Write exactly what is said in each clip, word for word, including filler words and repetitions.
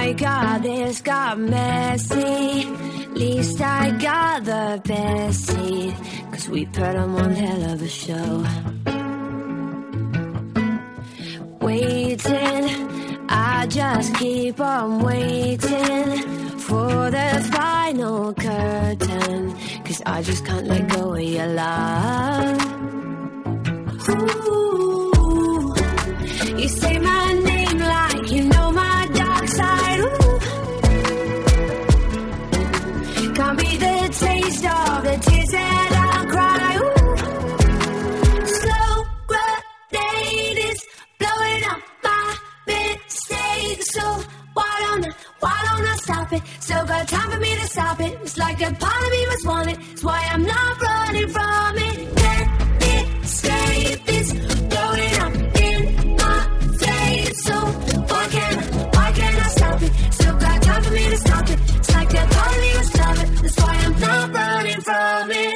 My God, this got messy. Least I got the best seat, 'cause we put on one hell of a show. Waiting, I just keep on waiting for the final curtain, 'cause I just can't let go of your love. Ooh, you say my name like you know my dark side. Ooh, can't be the taste of the tears that I'll cry. Ooh, slow grenade is blowing up my mistakes. So why don't I, why don't I stop it? Still got time for me to stop it. It's like a part of me was wanted. It's why I'm not running from it. Can't escape this blowing up in my face. So why can't I, why can't I stop it? Still got time for me to stop it. It's like a part of me was love it. That's why I'm not running from it.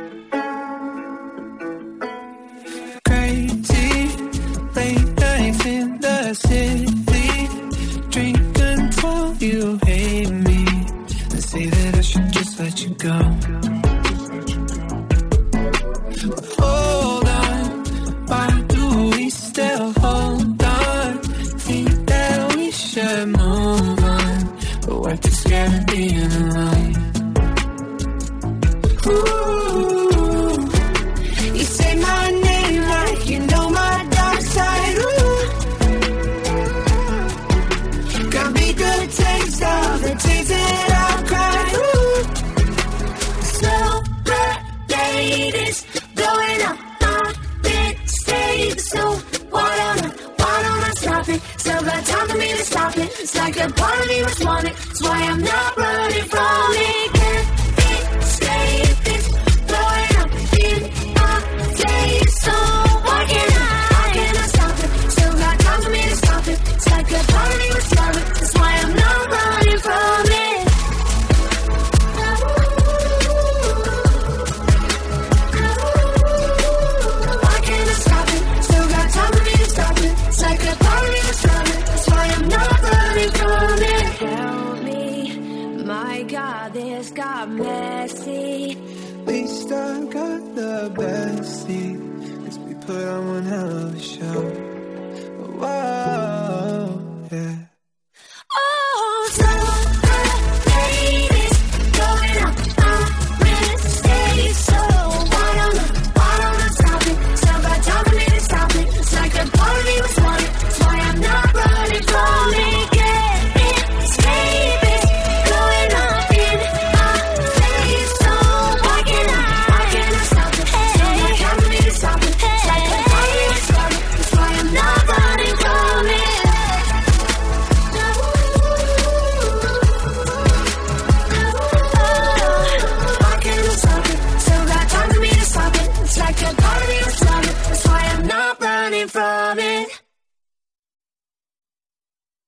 Crazy, late nights in the city, drink until you hate me, and say that I should just let you go. Hold on, why do we still hold on? Think that we should move on, but we're too scared of being alone. Ooh, you say my name like you know my dark side. Ooh, got me good taste of the tears that I'll cry. Ooh, slow grenade is blowing up my mistakes. So why don't I, why don't I stop it? Still got time for me to stop it. It's like a part of me was wanted. It's why I'm not running from it. Can't escape this blowing up in my face. So why can't I, why can't I stop it? Still got time for me to stop it. It's like a part of me was wanted. That's why I'm not running from it. Why can't I stop it? Still got time for me to stop it. It's like a part of me was wanted. That's why I'm not running from it. Help me, my God, this got messy. least I got the best seat, 'cause we put on one hell of a show.